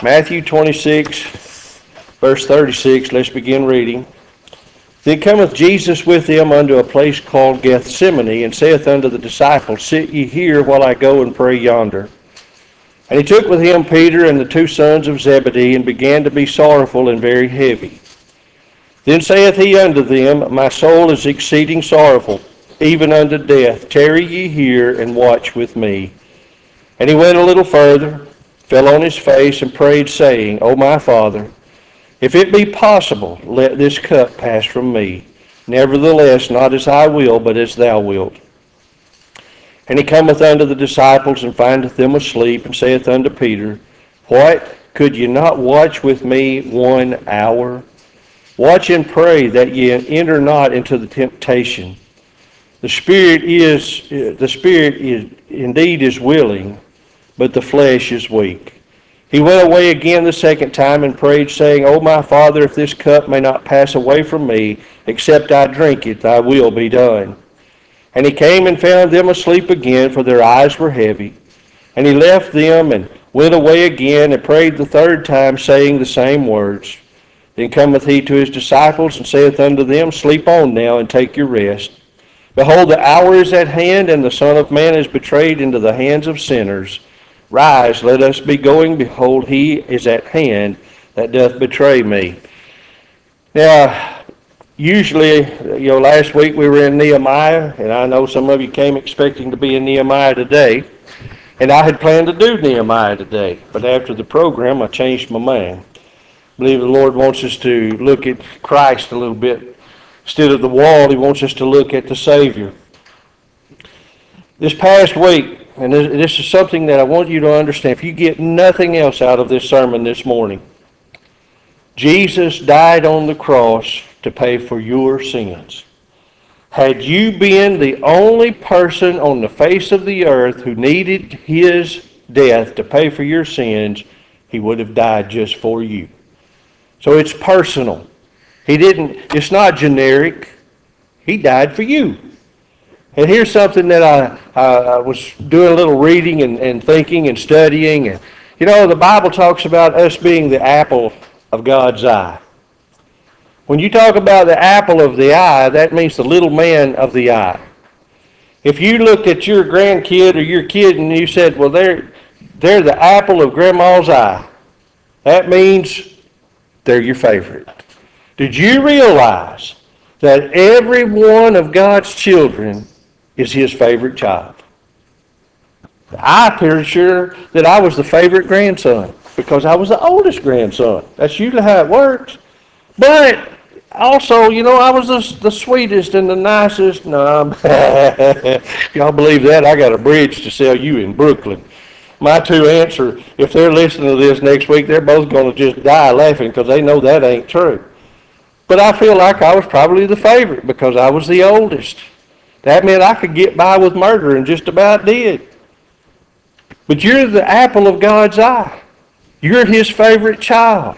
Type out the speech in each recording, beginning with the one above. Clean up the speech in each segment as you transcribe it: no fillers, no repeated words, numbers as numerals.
Matthew 26, verse 36, let's begin reading. Then cometh Jesus with them unto a place called Gethsemane, and saith unto the disciples, Sit ye here while I go and pray yonder. And he took with him Peter and the two sons of Zebedee, and began to be sorrowful and very heavy. Then saith he unto them, My soul is exceeding sorrowful, even unto death. Tarry ye here, and watch with me. And he went a little further, fell on his face, and prayed, saying, O my Father, if it be possible, let this cup pass from me. Nevertheless, not as I will, but as thou wilt. And he cometh unto the disciples, and findeth them asleep, and saith unto Peter, What? Could ye not watch with me 1 hour? Watch and pray, that ye enter not into the temptation. The spirit is indeed willing, but the flesh is weak. He went away again the second time and prayed, saying, O my Father, if this cup may not pass away from me, except I drink it, thy will be done. And he came and found them asleep again, for their eyes were heavy. And he left them and went away again and prayed the third time, saying the same words. Then cometh he to his disciples, and saith unto them, Sleep on now, and take your rest. Behold, the hour is at hand, and the Son of Man is betrayed into the hands of sinners. Rise, let us be going. Behold, he is at hand that doth betray me. Now, usually, last week we were in Nehemiah, and I know some of you came expecting to be in Nehemiah today. And I had planned to do Nehemiah today, but after the program I changed my mind. I believe the Lord wants us to look at Christ a little bit. Instead of the wall, he wants us to look at the Savior. This past week, and this is something that I want you to understand, if you get nothing else out of this sermon this morning, Jesus died on the cross to pay for your sins. Had you been the only person on the face of the earth who needed his death to pay for your sins, he would have died just for you. So it's personal. It's not generic. He died for you. And here's something that I was doing a little reading and thinking and studying. And the Bible talks about us being the apple of God's eye. When you talk about the apple of the eye, that means the little man of the eye. If you looked at your grandkid or your kid and you said, well, they're the apple of grandma's eye, that means they're your favorite. Did you realize that every one of God's children is his favorite child? I'm pretty sure that I was the favorite grandson because I was the oldest grandson. That's usually how it works. But also, I was the sweetest and the nicest. No, if y'all believe that, I got a bridge to sell you in Brooklyn. My two aunts if they're listening to this next week, they're both going to just die laughing because they know that ain't true. But I feel like I was probably the favorite because I was the oldest. That meant I could get by with murder and just about did. But you're the apple of God's eye. You're his favorite child.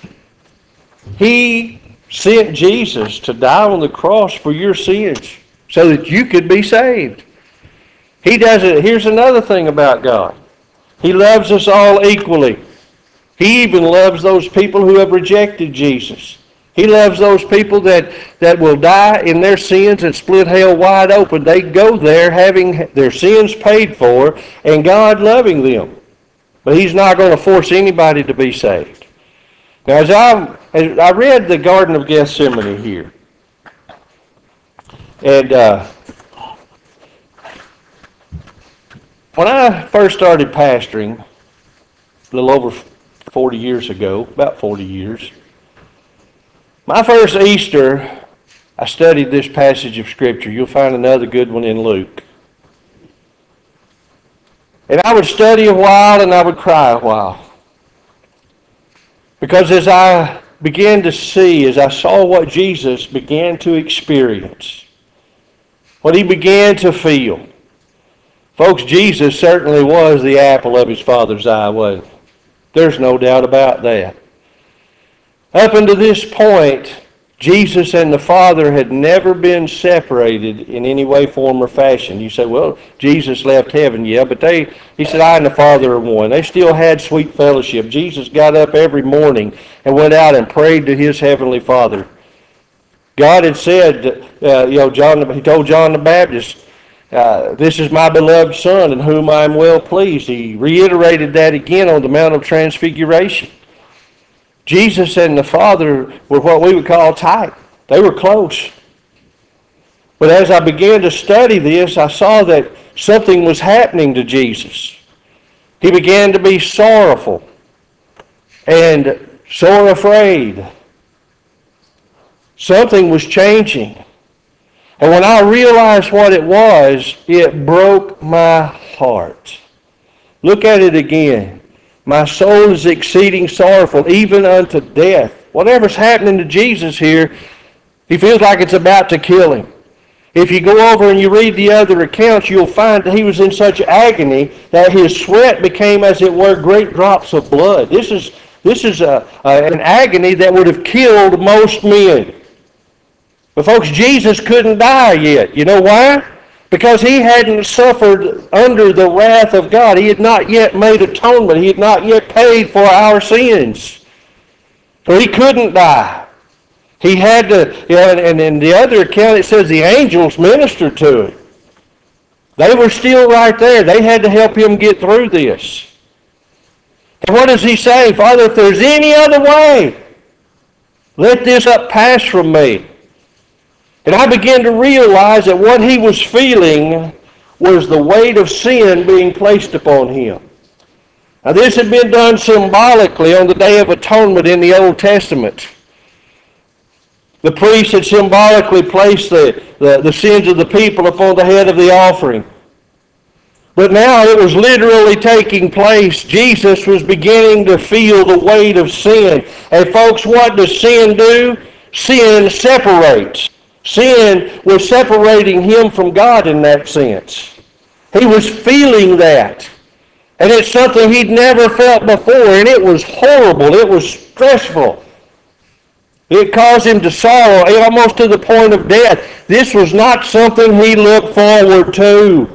He sent Jesus to die on the cross for your sins so that you could be saved. He does it. Here's another thing about God. He loves us all equally. He even loves those people who have rejected Jesus. He loves those people that will die in their sins and split hell wide open. They go there having their sins paid for and God loving them. But he's not going to force anybody to be saved. Now, as I read the Garden of Gethsemane here, and when I first started pastoring, a little over 40 years ago, about 40 years, my first Easter, I studied this passage of Scripture. You'll find another good one in Luke. And I would study a while and I would cry a while. Because as I began to see, as I saw what Jesus began to experience, what he began to feel, folks, Jesus certainly was the apple of his Father's eye, wasn't he? There's no doubt about that. Up until this point, Jesus and the Father had never been separated in any way, form, or fashion. You say, well, Jesus left heaven. Yeah, but he said, I and the Father are one. They still had sweet fellowship. Jesus got up every morning and went out and prayed to his heavenly Father. God had said, he told John the Baptist, this is my beloved Son in whom I am well pleased. He reiterated that again on the Mount of Transfiguration. Jesus and the Father were what we would call tight. They were close. But as I began to study this, I saw that something was happening to Jesus. He began to be sorrowful and sore afraid. Something was changing. And when I realized what it broke my heart. Look at it again. My soul is exceeding sorrowful, even unto death. Whatever's happening to Jesus here, he feels like it's about to kill him. If you go over and you read the other accounts, you'll find that he was in such agony that his sweat became, as it were, great drops of blood. This is an agony that would have killed most men. But folks, Jesus couldn't die yet. You know why? Because he hadn't suffered under the wrath of God. He had not yet made atonement. He had not yet paid for our sins. So he couldn't die. He had to, and in the other account it says the angels ministered to him. They were still right there. They had to help him get through this. And what does he say? Father, if there's any other way, let this cup pass from me. And I began to realize that what he was feeling was the weight of sin being placed upon him. Now this had been done symbolically on the Day of Atonement in the Old Testament. The priest had symbolically placed the sins of the people upon the head of the offering. But now it was literally taking place. Jesus was beginning to feel the weight of sin. And folks, what does sin do? Sin separates. Sin was separating him from God in that sense. He was feeling that. And it's something he'd never felt before, and it was horrible. It was stressful. It caused him to sorrow, almost to the point of death. This was not something he looked forward to.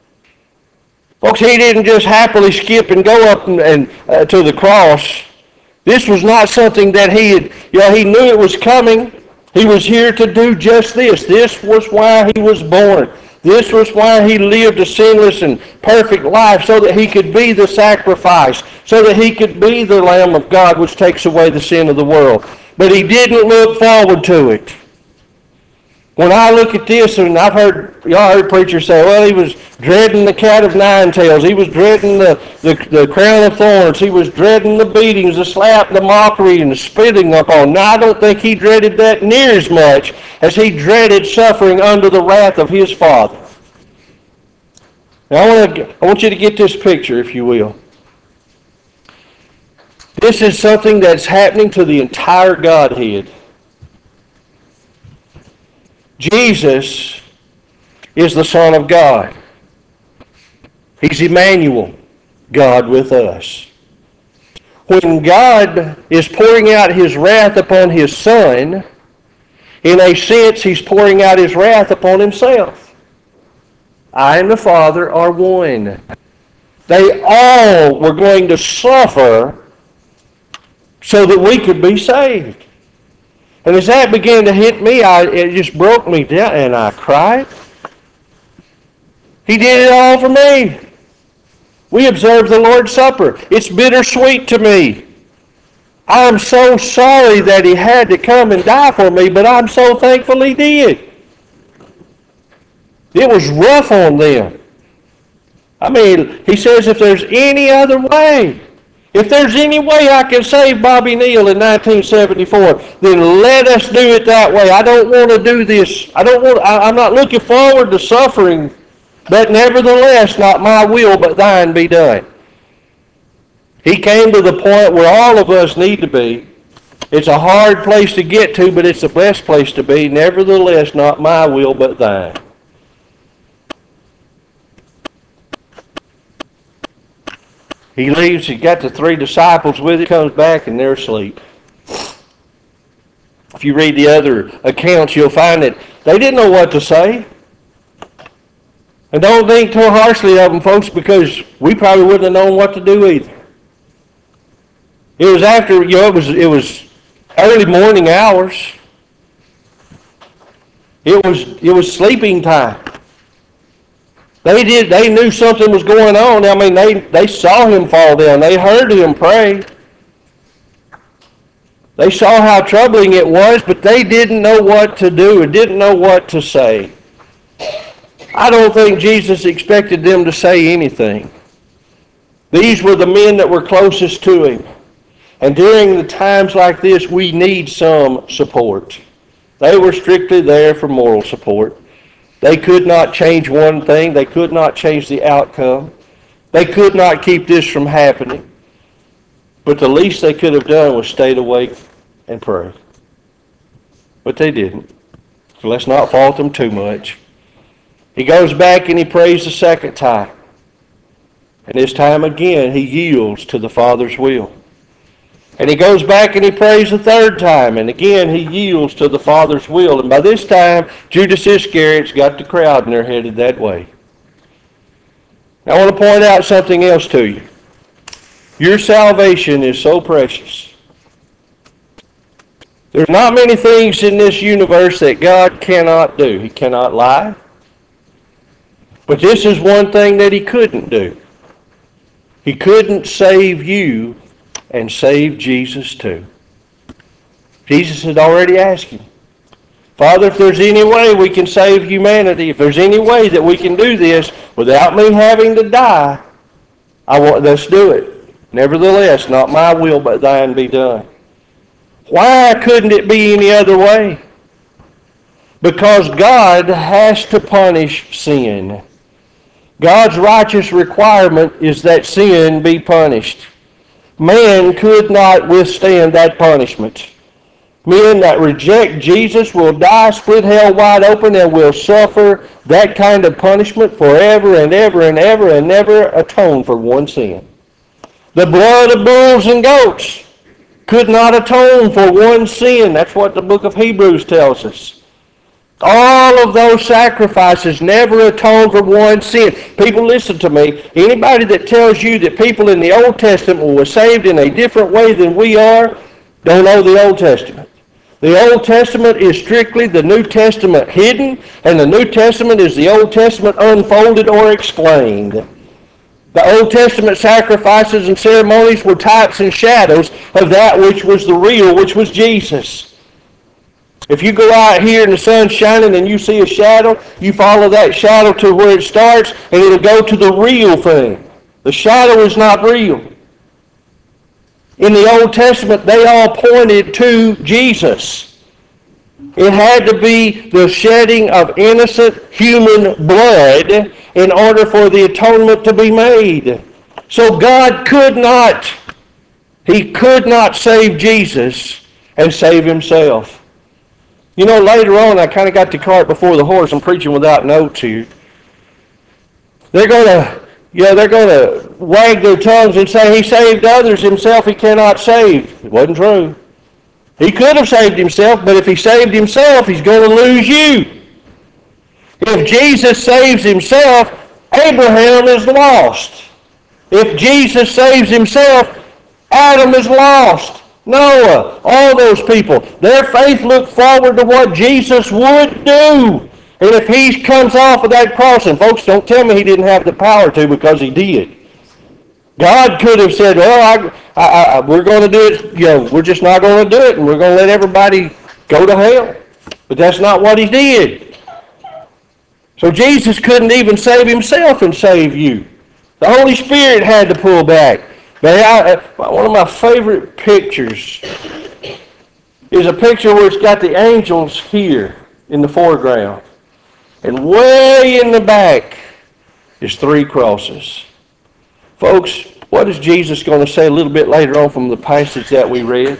Folks, he didn't just happily skip and go up and to the cross. This was not something that he knew it was coming. He was here to do just this. This was why he was born. This was why he lived a sinless and perfect life, so that he could be the sacrifice, so that he could be the Lamb of God which takes away the sin of the world. But he didn't look forward to it. When I look at this, and y'all heard preachers say, well, he was dreading the cat of nine tails. He was dreading the crown of thorns. He was dreading the beatings, the slap, the mockery, and the spitting upon. Now, I don't think he dreaded that near as much as he dreaded suffering under the wrath of his Father. Now, I want you to get this picture, if you will. This is something that's happening to the entire Godhead. Jesus is the Son of God. He's Emmanuel, God with us. When God is pouring out his wrath upon his Son, in a sense, he's pouring out his wrath upon himself. I and the Father are one. They all were going to suffer so that we could be saved. And as that began to hit me, it just broke me down, and I cried. He did it all for me. We observe the Lord's Supper. It's bittersweet to me. I'm so sorry that he had to come and die for me, but I'm so thankful he did. It was rough on them. I mean, he says, if there's any other way, if there's any way I can save Bobby Neal in 1974, then let us do it that way. I don't want to do this. I'm not looking forward to suffering, but nevertheless, not my will, but thine be done. He came to the point where all of us need to be. It's a hard place to get to, but it's the best place to be. Nevertheless, not my will, but thine. He leaves, he got the three disciples with him, comes back, and they're asleep. If you read the other accounts, you'll find that they didn't know what to say. And don't think too harshly of them, folks, because we probably wouldn't have known what to do either. It was after, it was early morning hours. It was sleeping time. They knew something was going on. I mean, they saw him fall down. They heard him pray. They saw how troubling it was, but they didn't know what to do and didn't know what to say. I don't think Jesus expected them to say anything. These were the men that were closest to him. And during the times like this, we need some support. They were strictly there for moral support. They could not change one thing. They could not change the outcome. They could not keep this from happening. But the least they could have done was stayed awake and pray. But they didn't. So let's not fault them too much. He goes back and he prays the second time. And this time again, he yields to the Father's will. And he goes back and he prays the third time. And again, he yields to the Father's will. And by this time, Judas Iscariot's got the crowd and they're headed that way. Now, I want to point out something else to you. Your salvation is so precious. There's not many things in this universe that God cannot do. He cannot lie. But this is one thing that he couldn't do. He couldn't save you and save Jesus too. Jesus had already asked him, Father, if there's any way we can save humanity, if there's any way that we can do this without me having to die, let's do it. Nevertheless, not my will but thine be done. Why couldn't it be any other way? Because God has to punish sin. God's righteous requirement is that sin be punished. Man could not withstand that punishment. Men that reject Jesus will die, split hell wide open, and will suffer that kind of punishment forever and ever and ever and never atone for one sin. The blood of bulls and goats could not atone for one sin. That's what the book of Hebrews tells us. All of those sacrifices never atone for one sin. People, listen to me. Anybody that tells you that people in the Old Testament were saved in a different way than we are, don't know the Old Testament. The Old Testament is strictly the New Testament hidden, and the New Testament is the Old Testament unfolded or explained. The Old Testament sacrifices and ceremonies were types and shadows of that which was the real, which was Jesus. If you go out here and the sun's shining and you see a shadow, you follow that shadow to where it starts and it'll go to the real thing. The shadow is not real. In the Old Testament, they all pointed to Jesus. It had to be the shedding of innocent human blood in order for the atonement to be made. So God could not save Jesus and save himself. You know, later on, I kind of got the cart before the horse. I'm preaching without notes here. They're going to wag their tongues and say he saved others, himself he cannot save. It wasn't true. He could have saved himself, but if he saved himself, he's going to lose you. If Jesus saves himself, Abraham is lost. If Jesus saves himself, Adam is lost. Noah, all those people, their faith looked forward to what Jesus would do. And if he comes off of that cross, and folks, don't tell me he didn't have the power to, because he did. God could have said, well, we're going to do it, we're just not going to do it, and we're going to let everybody go to hell. But that's not what he did. So Jesus couldn't even save himself and save you. The Holy Spirit had to pull back. But one of my favorite pictures is a picture where it's got the angels here in the foreground. And way in the back is 3 crosses. Folks, what is Jesus going to say a little bit later on from the passage that we read?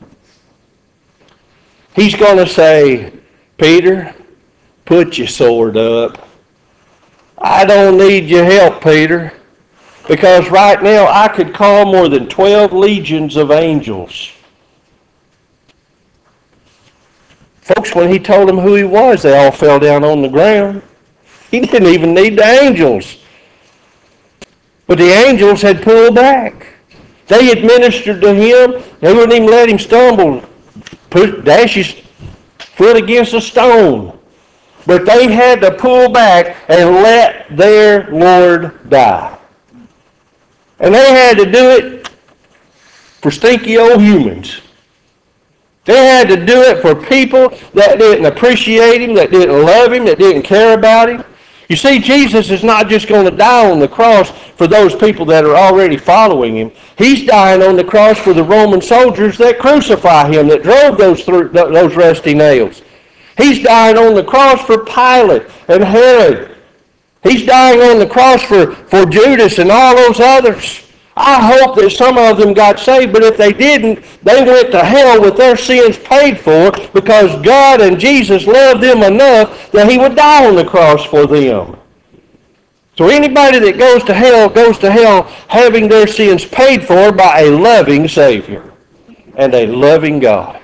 He's going to say, Peter, put your sword up. I don't need your help, Peter. Because right now I could call more than 12 legions of angels. Folks, when he told them who he was, they all fell down on the ground. He didn't even need the angels. But the angels had pulled back. They had ministered to him. They wouldn't even let him stumble, dash his foot against a stone. But they had to pull back and let their Lord die. And they had to do it for stinky old humans. They had to do it for people that didn't appreciate him, that didn't love him, that didn't care about him. You see, Jesus is not just going to die on the cross for those people that are already following him. He's dying on the cross for the Roman soldiers that crucify him, that drove those rusty nails. He's dying on the cross for Pilate and Herod. He's dying on the cross for Judas and all those others. I hope that some of them got saved, but if they didn't, they went to hell with their sins paid for because God and Jesus loved them enough that he would die on the cross for them. So anybody that goes to hell having their sins paid for by a loving Savior and a loving God.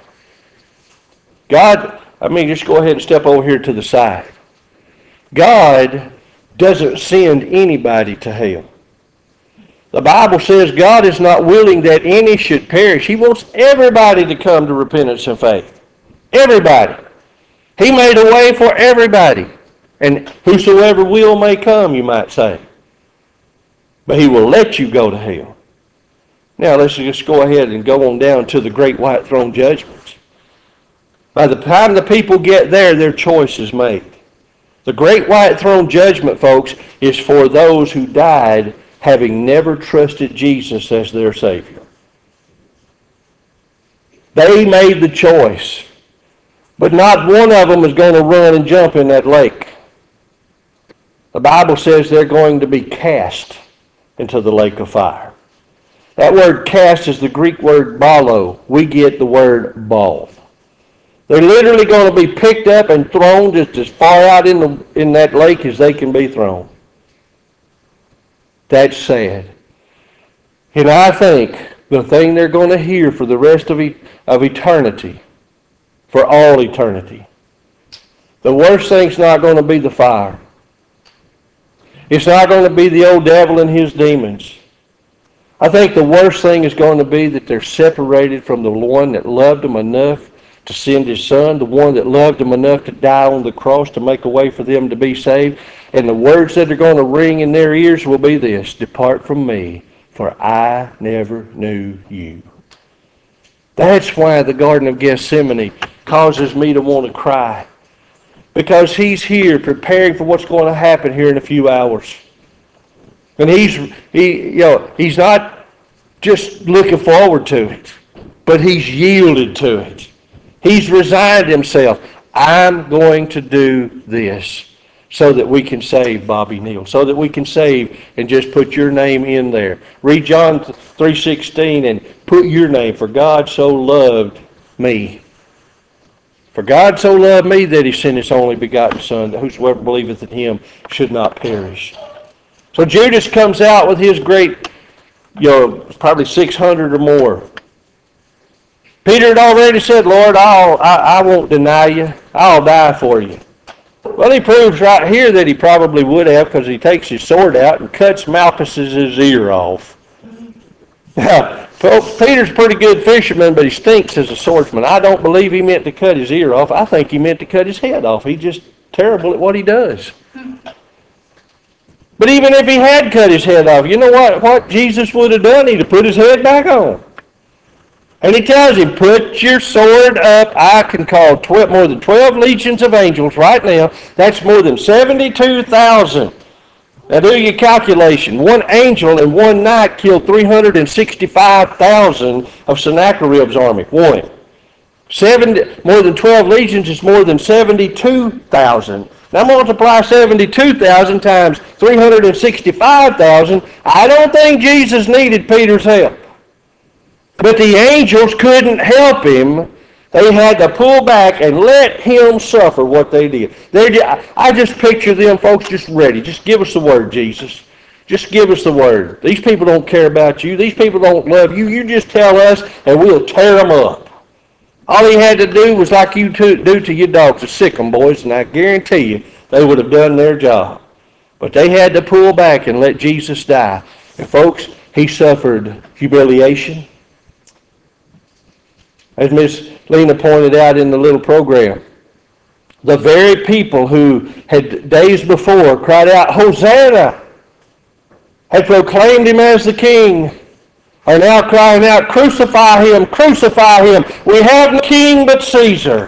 Just go ahead and step over here to the side. God doesn't send anybody to hell. The Bible says God is not willing that any should perish. He wants everybody to come to repentance and faith. Everybody. He made a way for everybody. And whosoever will may come, you might say. But he will let you go to hell. Now let's just go ahead and go on down to the great white throne judgments. By the time the people get there, their choice is made. The great white throne judgment, folks, is for those who died having never trusted Jesus as their Savior. They made the choice, but not one of them is going to run and jump in that lake. The Bible says they're going to be cast into the lake of fire. That word cast is the Greek word balo. We get the word ball. They're literally going to be picked up and thrown just as far out in that lake as they can be thrown. That's sad. And I think the thing they're going to hear for the rest of eternity, for all eternity, the worst thing's not going to be the fire. It's not going to be the old devil and his demons. I think the worst thing is going to be that they're separated from the one that loved them enough to send his son, the one that loved them enough to die on the cross to make a way for them to be saved. And the words that are going to ring in their ears will be this: "Depart from me, for I never knew you." That's why the Garden of Gethsemane causes me to want to cry. Because he's here preparing for what's going to happen here in a few hours. And he's not just looking forward to it, but he's yielded to it. He's resigned himself. I'm going to do this so that we can save Bobby Neal, so that we can save and just put your name in there. Read John 3:16 and put your name. For God so loved me. For God so loved me that he sent his only begotten Son, that whosoever believeth in him should not perish. So Judas comes out with his great, probably 600 or more. Peter had already said, "Lord, I won't deny you. I'll die for you." Well, he proves right here that he probably would have, because he takes his sword out and cuts Malchus's ear off. Now, Peter's a pretty good fisherman, but he stinks as a swordsman. I don't believe he meant to cut his ear off. I think he meant to cut his head off. He's just terrible at what he does. But even if he had cut his head off, you know what Jesus would have done? He'd have put his head back on. And he tells him, put your sword up. I can call more than 12 legions of angels right now. That's more than 72,000. Now do your calculation. One angel in one night killed 365,000 of Sennacherib's army. One. More than 12 legions is more than 72,000. Now multiply 72,000 times 365,000. I don't think Jesus needed Peter's help. But the angels couldn't help him. They had to pull back and let him suffer what they did. I just picture them folks just ready. Just give us the word, Jesus. Just give us the word. These people don't care about you. These people don't love you. You just tell us and we'll tear them up. All he had to do was like you do to your dogs, to sick them, boys, and I guarantee you they would have done their job. But they had to pull back and let Jesus die. And folks, he suffered humiliation. As Miss Lena pointed out in the little program, the very people who had days before cried out, Hosanna, had proclaimed him as the king, are now crying out, crucify him, crucify him. We have no king but Caesar.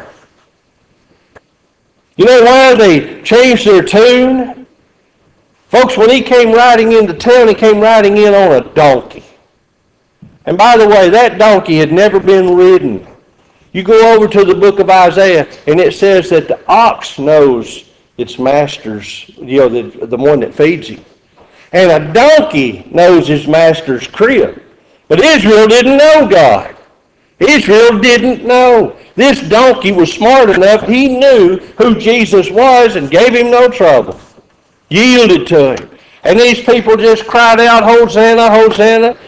You know why they changed their tune? Folks, when he came riding into town, he came riding in on a donkey. And by the way, that donkey had never been ridden. You go over to the book of Isaiah, and it says that the ox knows its master's, the one that feeds him. And a donkey knows his master's crib. But Israel didn't know God. Israel didn't know. This donkey was smart enough. He knew who Jesus was and gave him no trouble. Yielded to him. And these people just cried out, Hosanna, Hosanna.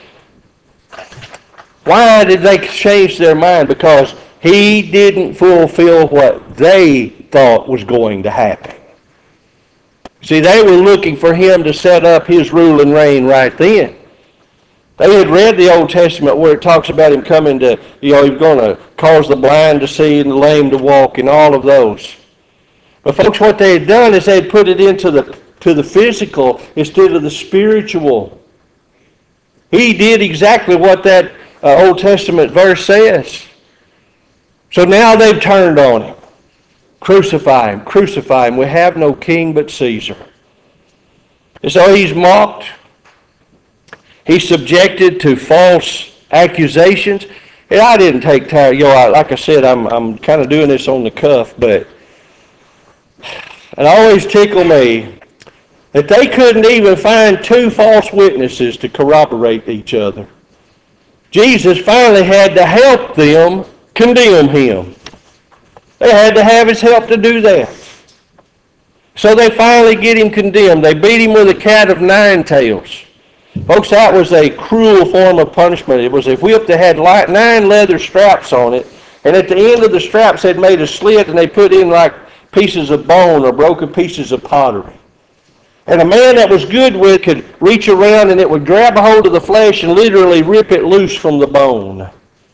Why did they change their mind? Because he didn't fulfill what they thought was going to happen. See, they were looking for him to set up his rule and reign right then. They had read the Old Testament where it talks about him coming to, he's going to cause the blind to see and the lame to walk and all of those. But folks, what they had done is they had put it into the physical instead of the spiritual. He did exactly what that Old Testament verse says. So now they've turned on him. Crucify him, crucify him. We have no king but Caesar. And so he's mocked. He's subjected to false accusations. And I didn't take time. Like I said, I'm kind of doing this on the cuff, but it always tickled me that they couldn't even find two false witnesses to corroborate each other. Jesus finally had to help them condemn him. They had to have his help to do that. So they finally get him condemned. They beat him with a cat of nine tails. Folks, that was a cruel form of punishment. It was a whip that had 9 leather straps on it, and at the end of the straps had made a slit, and they put in like pieces of bone or broken pieces of pottery. And a man that was good with could reach around and it would grab a hold of the flesh and literally rip it loose from the bone.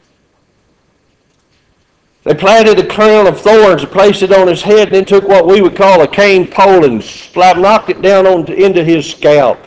They planted a crown of thorns and placed it on his head, and then took what we would call a cane pole and knocked it down into his scalp.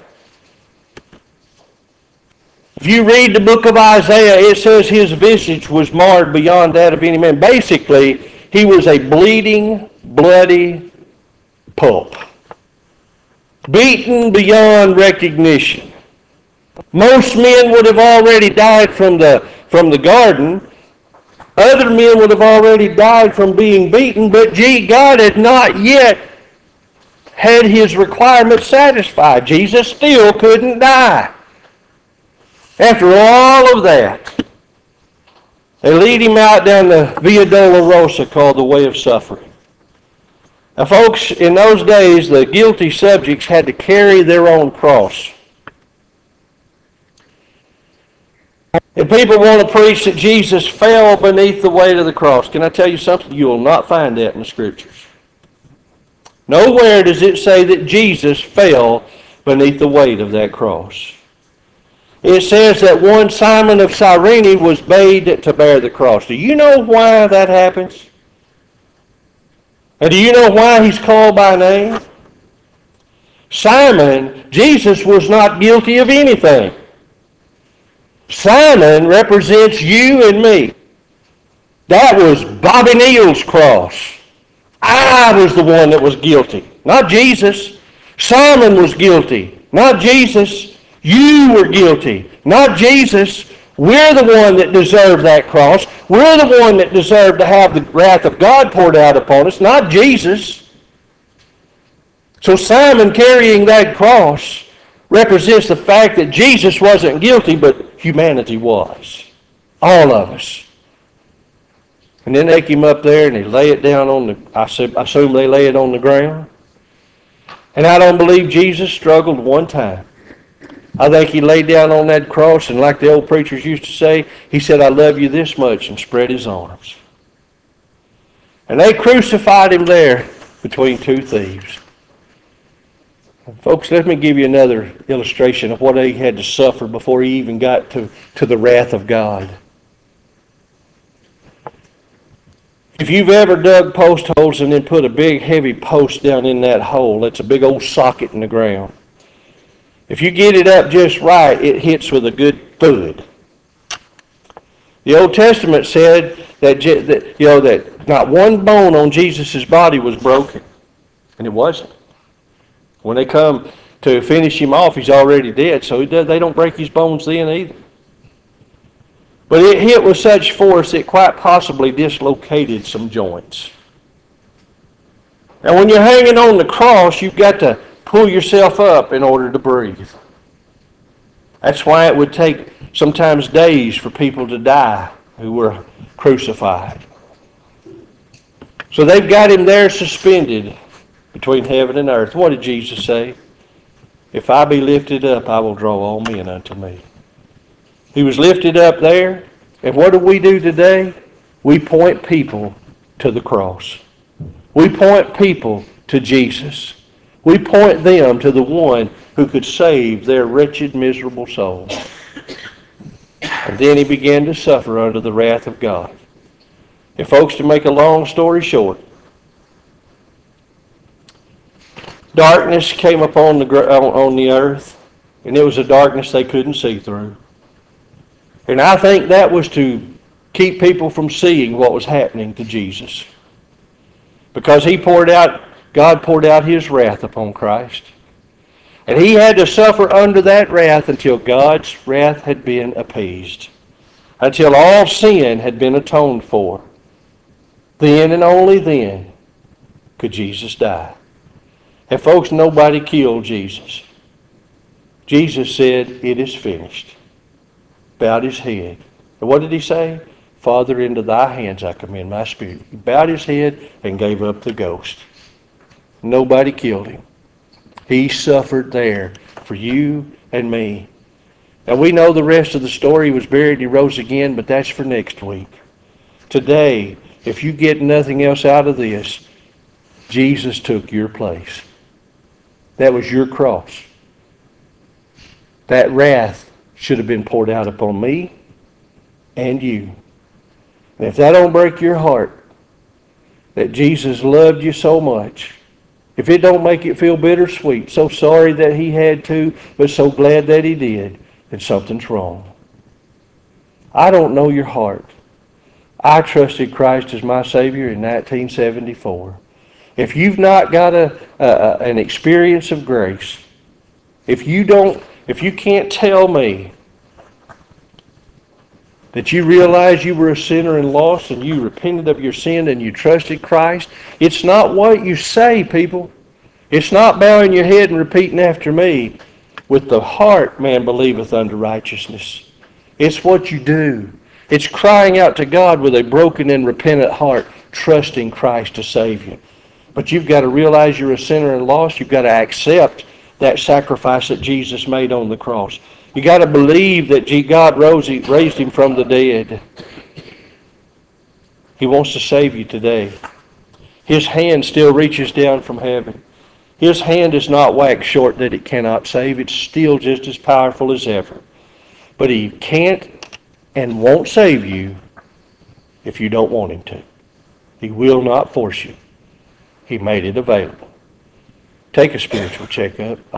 If you read the book of Isaiah, it says his visage was marred beyond that of any man. Basically, he was a bleeding, bloody pulp. Beaten beyond recognition. Most men would have already died from the garden. Other men would have already died from being beaten, but God had not yet had his requirements satisfied. Jesus still couldn't die. After all of that, they lead him out down the Via Dolorosa, called the Way of Suffering. Now, folks, in those days, the guilty subjects had to carry their own cross. And people want to preach that Jesus fell beneath the weight of the cross. Can I tell you something? You will not find that in the Scriptures. Nowhere does it say that Jesus fell beneath the weight of that cross. It says that one Simon of Cyrene was bade to bear the cross. Do you know why that happens? And do you know why he's called by name? Simon, Jesus was not guilty of anything. Simon represents you and me. That was Bobby Neal's cross. I was the one that was guilty, not Jesus. Simon was guilty, not Jesus. You were guilty, not Jesus. We're the one that deserved that cross. We're the one that deserved to have the wrath of God poured out upon us, not Jesus. So Simon carrying that cross represents the fact that Jesus wasn't guilty, but humanity was. All of us. And then they came up there and they lay it down on I assume they lay it on the ground. And I don't believe Jesus struggled one time. I think he laid down on that cross, and like the old preachers used to say, he said, I love you this much, and spread his arms. And they crucified him there between two thieves. Folks, let me give you another illustration of what he had to suffer before he even got to the wrath of God. If you've ever dug post holes and then put a big heavy post down in that hole, that's a big old socket in the ground. If you get it up just right, it hits with a good thud. The Old Testament said that not one bone on Jesus' body was broken, and it wasn't. When they come to finish him off, he's already dead, so they don't break his bones then either. But it hit with such force it quite possibly dislocated some joints. Now when you're hanging on the cross, you've got to pull yourself up in order to breathe. That's why it would take sometimes days for people to die who were crucified. So they've got him there suspended between heaven and earth. What did Jesus say? If I be lifted up, I will draw all men unto me. He was lifted up there, and what do we do today? We point people to the cross. We point people to Jesus. We point them to the one who could save their wretched, miserable souls. And then he began to suffer under the wrath of God. And folks, to make a long story short, darkness came upon on the earth, and it was a darkness they couldn't see through. And I think that was to keep people from seeing what was happening to Jesus. Because God poured out his wrath upon Christ. And he had to suffer under that wrath until God's wrath had been appeased. Until all sin had been atoned for. Then and only then could Jesus die. And folks, nobody killed Jesus. Jesus said, it is finished. Bowed his head. And what did he say? Father, into thy hands I commend my spirit. He bowed his head and gave up the ghost. Nobody killed him. He suffered there for you and me. Now we know the rest of the story. He was buried and he rose again, but that's for next week. Today, if you get nothing else out of this, Jesus took your place. That was your cross. That wrath should have been poured out upon me and you. And if that don't break your heart, that Jesus loved you so much, if it don't make it feel bittersweet, so sorry that he had to, but so glad that he did, then something's wrong. I don't know your heart. I trusted Christ as my Savior in 1974. If you've not got an experience of grace, if you can't tell me that you realized you were a sinner and lost and you repented of your sin and you trusted Christ, it's not what you say, people. It's not bowing your head and repeating after me, with the heart man believeth unto righteousness. It's what you do. It's crying out to God with a broken and repentant heart, trusting Christ to save you. But you've got to realize you're a sinner and lost. You've got to accept that sacrifice that Jesus made on the cross. You got to believe that God raised him from the dead. He wants to save you today. His hand still reaches down from heaven. His hand is not waxed short that it cannot save. It's still just as powerful as ever. But he can't and won't save you if you don't want him to. He will not force you. He made it available. Take a spiritual checkup.